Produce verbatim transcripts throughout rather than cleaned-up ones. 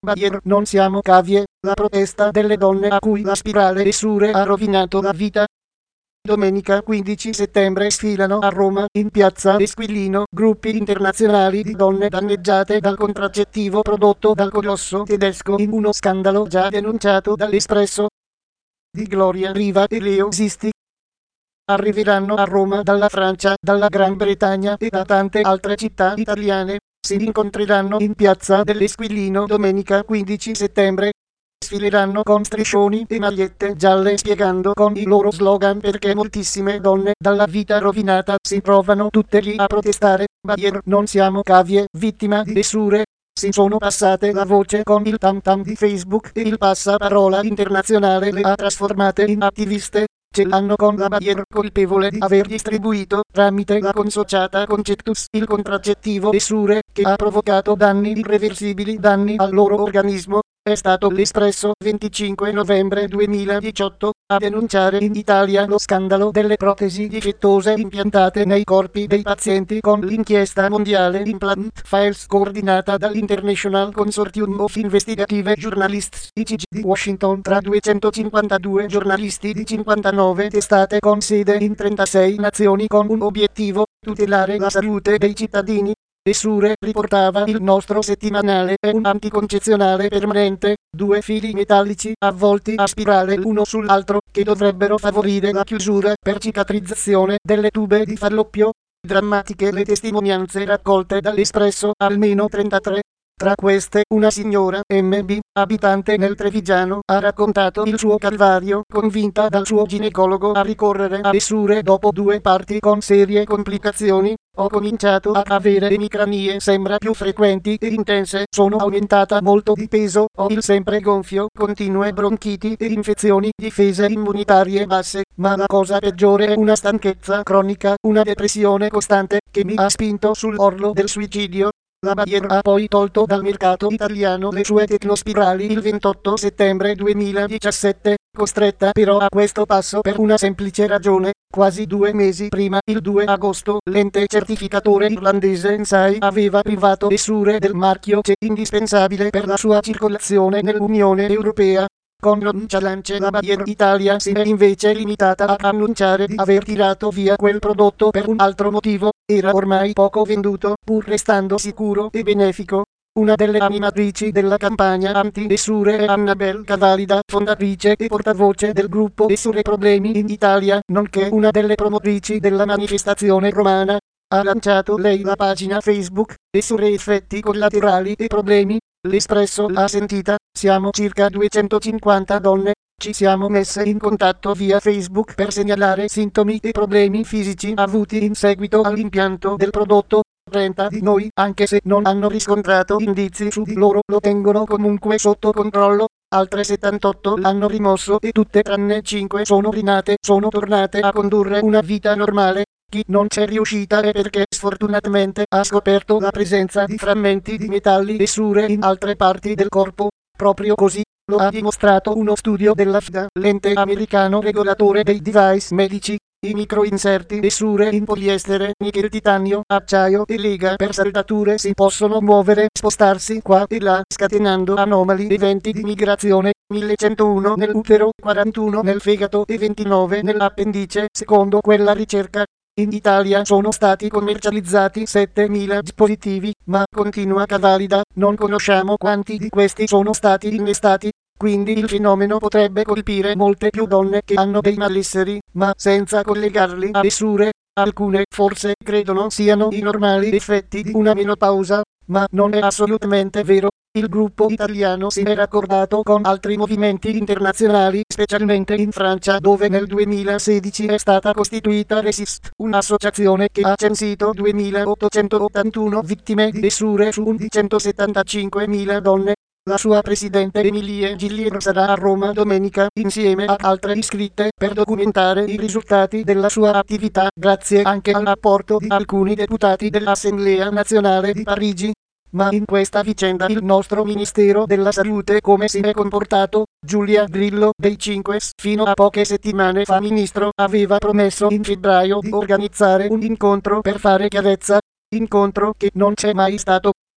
Bayer, non siamo cavie, la protesta delle donne a cui la spirale Essure ha rovinato la vita. Domenica quindici settembre sfilano a Roma, in piazza Esquilino, gruppi internazionali di donne danneggiate dal contraccettivo prodotto dal colosso tedesco in uno scandalo già denunciato dall'Espresso. Di Gloria Riva e Leo Sisti arriveranno a Roma dalla Francia, dalla Gran Bretagna e da tante altre città italiane. Si incontreranno in piazza dell'Esquilino domenica quindici settembre. Sfileranno con striscioni e magliette gialle spiegando con i loro slogan perché moltissime donne dalla vita rovinata si trovano tutte lì a protestare. Bayer, non siamo cavie, vittima di Essure. Si sono passate la voce con il tam tam di Facebook e il passaparola internazionale le ha trasformate in attiviste. Ce l'hanno con la Bayer colpevole di aver distribuito, tramite la consociata Conceptus, il contraccettivo Essure, che ha provocato danni irreversibili danni al loro organismo. È stato l'Espresso venticinque novembre duemiladiciotto a denunciare in Italia lo scandalo delle protesi difettose impiantate nei corpi dei pazienti con l'inchiesta mondiale Implant Files coordinata dall'International Consortium of Investigative Journalists I C J di Washington tra duecentocinquantadue giornalisti di cinquantanove testate con sede in trentasei nazioni con un obiettivo: tutelare la salute dei cittadini. Essure, riportava il nostro settimanale, è un anticoncezionale permanente, due fili metallici avvolti a spirale l'uno sull'altro, che dovrebbero favorire la chiusura per cicatrizzazione delle tube di falloppio. Drammatiche le testimonianze raccolte dall'Espresso, almeno trentatré. Tra queste, una signora, M B, abitante nel Trevigiano, ha raccontato il suo calvario, convinta dal suo ginecologo a ricorrere a Essure dopo due parti con serie complicazioni. Ho cominciato a avere emicranie sembra più frequenti e intense, sono aumentata molto di peso, ho il sempre gonfio, continue bronchiti e infezioni, difese immunitarie basse, ma la cosa peggiore è una stanchezza cronica, una depressione costante, che mi ha spinto sull'orlo del suicidio. La Bayer ha poi tolto dal mercato italiano le sue tecnospirali il ventotto settembre duemiladiciassette, costretta però a questo passo per una semplice ragione: quasi due mesi prima, il due agosto, l'ente certificatore irlandese Ensai aveva privato Essure del marchio C E indispensabile per la sua circolazione nell'Unione Europea. Con nonchalance la Bayer Italia si è invece limitata a annunciare di aver tirato via quel prodotto per un altro motivo: era ormai poco venduto, pur restando sicuro e benefico. Una delle animatrici della campagna anti-Essure è Annabel Cavalida, fondatrice e portavoce del gruppo Essure Problemi in Italia, nonché una delle promotrici della manifestazione romana. Ha lanciato lei la pagina Facebook Essure Effetti Collaterali e Problemi. L'Espresso l'ha sentita, siamo circa duecentocinquanta donne, ci siamo messe in contatto via Facebook per segnalare sintomi e problemi fisici avuti in seguito all'impianto del prodotto. trenta di noi, anche se non hanno riscontrato indizi su di loro, lo tengono comunque sotto controllo. Altre settantotto l'hanno rimosso e tutte tranne cinque sono rinate, sono tornate a condurre una vita normale. Chi non c'è riuscita è perché sfortunatamente ha scoperto la presenza di frammenti di metalli Essure in altre parti del corpo. Proprio così lo ha dimostrato uno studio della F D A, l'ente americano regolatore dei device medici. I microinserti Essure in poliestere, nichel, titanio, acciaio e lega per saldature si possono muovere, spostarsi qua e là, scatenando anomali eventi di migrazione. millecentouno nell'utero, quarantuno nel fegato e ventinove nell'appendice, secondo quella ricerca. In Italia sono stati commercializzati settemila dispositivi, ma, continua Cavalida, non conosciamo quanti di questi sono stati innestati. Quindi il fenomeno potrebbe colpire molte più donne che hanno dei malesseri, ma senza collegarli a Essure. Alcune forse credono siano i normali effetti di una menopausa, ma non è assolutamente vero. Il gruppo italiano si è raccordato con altri movimenti internazionali, specialmente in Francia, dove nel duemilasedici è stata costituita Resist, un'associazione che ha censito duemilaottocentottantuno vittime di Essure su centosettantacinquemila donne. La sua presidente Emilie Gillier sarà a Roma domenica, insieme ad altre iscritte, per documentare i risultati della sua attività, grazie anche all'apporto di alcuni deputati dell'Assemblea nazionale di Parigi. Ma in questa vicenda il nostro Ministero della Salute come si è comportato? Giulia Grillo, dei cinque S, fino a poche settimane fa ministro, aveva promesso in febbraio di organizzare un incontro per fare chiarezza. Incontro che non c'è mai stato.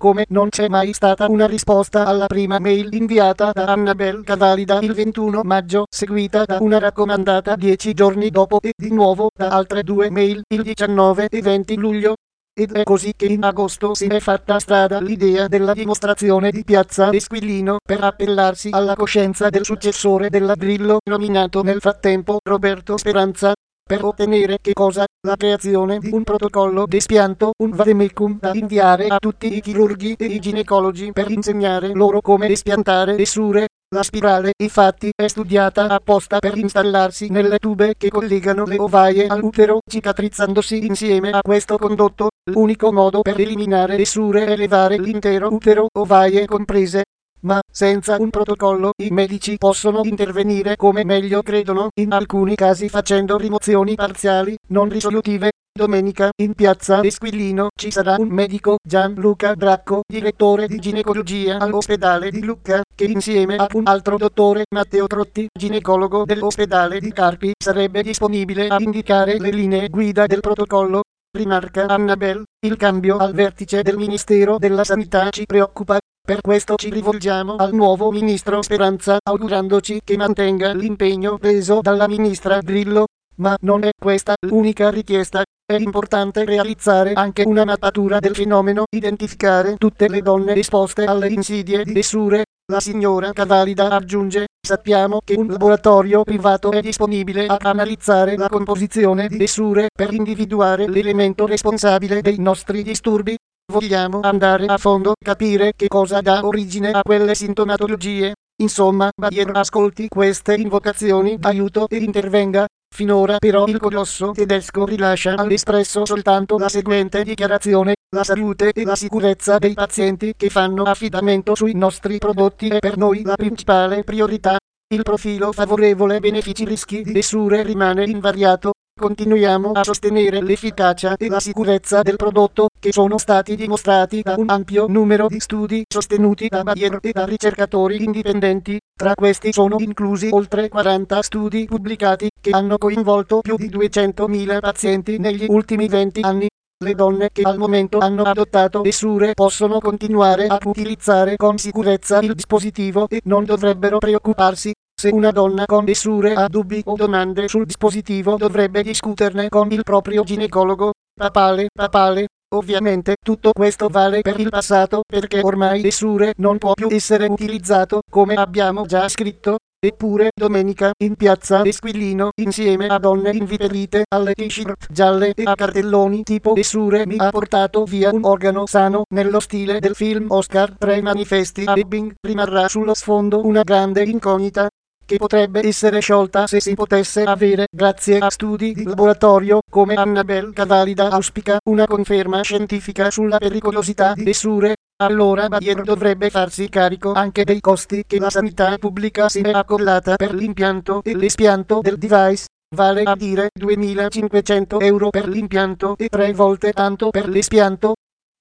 come non c'è mai stata una risposta alla prima mail inviata da Annabel Cavalida il ventuno maggio, seguita da una raccomandata dieci giorni dopo e di nuovo da altre due mail il diciannove e venti luglio. Ed è così che in agosto si è fatta strada l'idea della dimostrazione di Piazza Esquilino per appellarsi alla coscienza del successore della Grillo, nominato nel frattempo Roberto Speranza, per ottenere che cosa? La creazione di un protocollo d'espianto, un vademecum da inviare a tutti i chirurghi e i ginecologi per insegnare loro come espiantare le sure. La spirale, infatti, è studiata apposta per installarsi nelle tube che collegano le ovaie all'utero, cicatrizzandosi insieme a questo condotto. L'unico modo per eliminare le sure è levare l'intero utero, ovaie comprese. Ma, senza un protocollo, i medici possono intervenire come meglio credono, in alcuni casi facendo rimozioni parziali, non risolutive. Domenica, in Piazza Esquilino, ci sarà un medico, Gianluca Bracco, direttore di ginecologia all'ospedale di Lucca, che insieme a un altro dottore, Matteo Trotti, ginecologo dell'ospedale di Carpi, sarebbe disponibile a indicare le linee guida del protocollo. Rimarca Annabel, il cambio al vertice del Ministero della Sanità ci preoccupa. Per questo ci rivolgiamo al nuovo ministro Speranza, augurandoci che mantenga l'impegno preso dalla ministra Grillo. Ma non è questa l'unica richiesta. È importante realizzare anche una mappatura del fenomeno, identificare tutte le donne esposte alle insidie di Essure. La signora Cavalida aggiunge: sappiamo che un laboratorio privato è disponibile a analizzare la composizione di Essure per individuare l'elemento responsabile dei nostri disturbi. Vogliamo andare a fondo, capire che cosa dà origine a quelle sintomatologie. Insomma, Bayer ascolti queste invocazioni d'aiuto e intervenga. Finora però il colosso tedesco rilascia all'Espresso soltanto la seguente dichiarazione: la salute e la sicurezza dei pazienti che fanno affidamento sui nostri prodotti è per noi la principale priorità. Il profilo favorevole benefici-rischi di Essure rimane invariato. Continuiamo a sostenere l'efficacia e la sicurezza del prodotto, che sono stati dimostrati da un ampio numero di studi sostenuti da Bayer e da ricercatori indipendenti. Tra questi sono inclusi oltre quaranta studi pubblicati, che hanno coinvolto più di duecentomila pazienti negli ultimi venti anni. Le donne che al momento hanno adottato Essure possono continuare a utilizzare con sicurezza il dispositivo e non dovrebbero preoccuparsi. Se una donna con Essure ha dubbi o domande sul dispositivo, dovrebbe discuterne con il proprio ginecologo. Papale, papale. Ovviamente tutto questo vale per il passato, perché ormai Essure non può più essere utilizzato, come abbiamo già scritto. Eppure, domenica, in Piazza Esquilino, insieme a donne inviperite alle t-shirt gialle e a cartelloni tipo Essure mi ha portato via un organo sano, nello stile del film Oscar tre manifesti a Ebbing, rimarrà sullo sfondo una grande incognita, che potrebbe essere sciolta se si potesse avere, grazie a studi di laboratorio, come Annabel Cavalida auspica, una conferma scientifica sulla pericolosità di Essure. Allora Bayer dovrebbe farsi carico anche dei costi che la sanità pubblica si è accollata per l'impianto e l'espianto del device, vale a dire duemilacinquecento euro per l'impianto e tre volte tanto per l'espianto.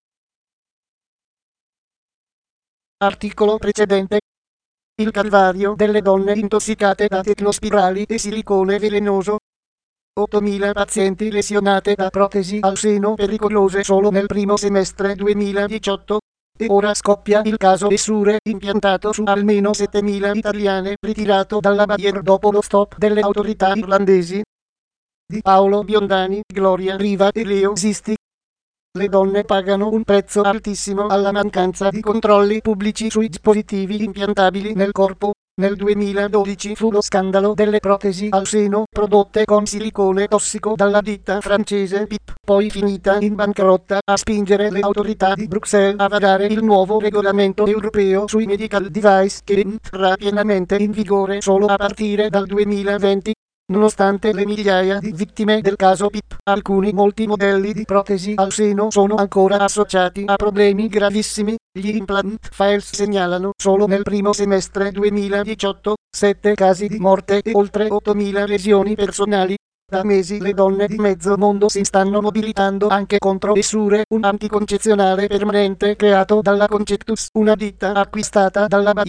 Articolo precedente. Il calvario delle donne intossicate da tecnospirali e silicone velenoso. ottomila pazienti lesionate da protesi al seno pericolose solo nel primo semestre duemiladiciotto. E ora scoppia il caso Essure, impiantato su almeno settemila italiane, ritirato dalla Bayer dopo lo stop delle autorità irlandesi. Di Paolo Biondani, Gloria Riva e Leo Sisti. Le donne pagano un prezzo altissimo alla mancanza di controlli pubblici sui dispositivi impiantabili nel corpo. Nel duemiladodici fu lo scandalo delle protesi al seno prodotte con silicone tossico dalla ditta francese P I P, poi finita in bancarotta, a spingere le autorità di Bruxelles a varare il nuovo regolamento europeo sui medical device, che entrerà pienamente in vigore solo a partire dal duemilaventi. Nonostante le migliaia di vittime del caso P I P, alcuni molti modelli di protesi al seno sono ancora associati a problemi gravissimi. Gli implant files segnalano solo nel primo semestre duemiladiciotto sette casi di morte e oltre ottomila lesioni personali. Da mesi le donne di mezzo mondo si stanno mobilitando anche contro Essure, un anticoncezionale permanente creato dalla Conceptus, una ditta acquistata dalla Bayer.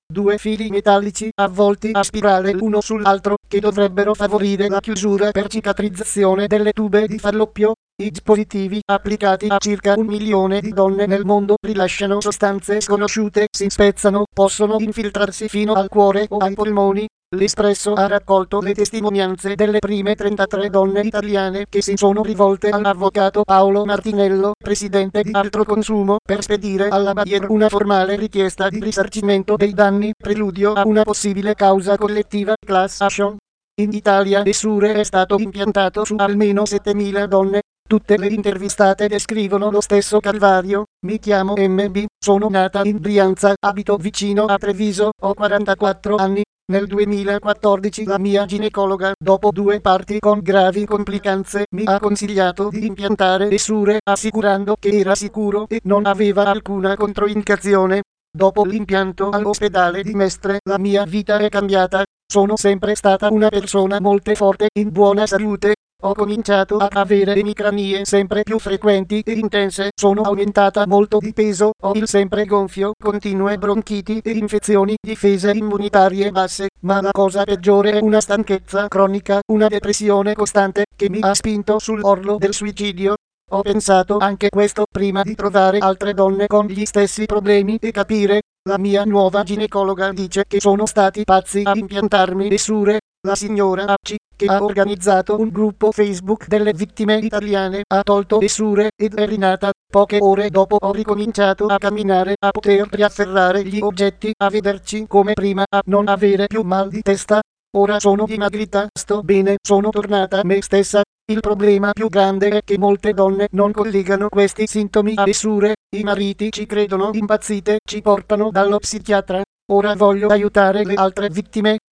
due fili metallici avvolti a spirale l'uno sull'altro che dovrebbero favorire la chiusura per cicatrizzazione delle tube di falloppio. I dispositivi applicati a circa un milione di donne nel mondo rilasciano sostanze sconosciute, si spezzano, possono infiltrarsi fino al cuore o ai polmoni. L'Espresso ha raccolto le testimonianze delle prime trentatré donne italiane che si sono rivolte all'avvocato Paolo Martinello, presidente di Altro Consumo, per spedire alla Bayer una formale richiesta di risarcimento dei danni, preludio a una possibile causa collettiva, class action. In Italia Essure è stato impiantato su almeno settemila donne. Tutte le intervistate descrivono lo stesso calvario. Mi chiamo M B, sono nata in Brianza, abito vicino a Treviso, ho quarantaquattro anni. Nel duemilaquattordici la mia ginecologa, dopo due parti con gravi complicanze, mi ha consigliato di impiantare Essure, assicurando che era sicuro e non aveva alcuna controindicazione. Dopo l'impianto all'ospedale di Mestre la mia vita è cambiata. Sono sempre stata una persona molto forte, in buona salute. Ho cominciato ad avere emicranie sempre più frequenti e intense, sono aumentata molto di peso, ho il sempre gonfio, continue bronchiti e infezioni, difese immunitarie basse, ma la cosa peggiore è una stanchezza cronica, una depressione costante, che mi ha spinto sull'orlo del suicidio. Ho pensato anche questo prima di trovare altre donne con gli stessi problemi e capire. La mia nuova ginecologa dice che sono stati pazzi a impiantarmi Essure. La signora A C, che ha organizzato un gruppo Facebook delle vittime italiane, ha tolto Essure ed è rinata. Poche ore dopo ho ricominciato a camminare, a poter riafferrare gli oggetti, a vederci come prima, a non avere più mal di testa. Ora sono dimagrita, sto bene, sono tornata me stessa. Il problema più grande è che molte donne non collegano questi sintomi a Essure, i mariti ci credono impazzite, ci portano dallo psichiatra. Ora voglio aiutare le altre vittime.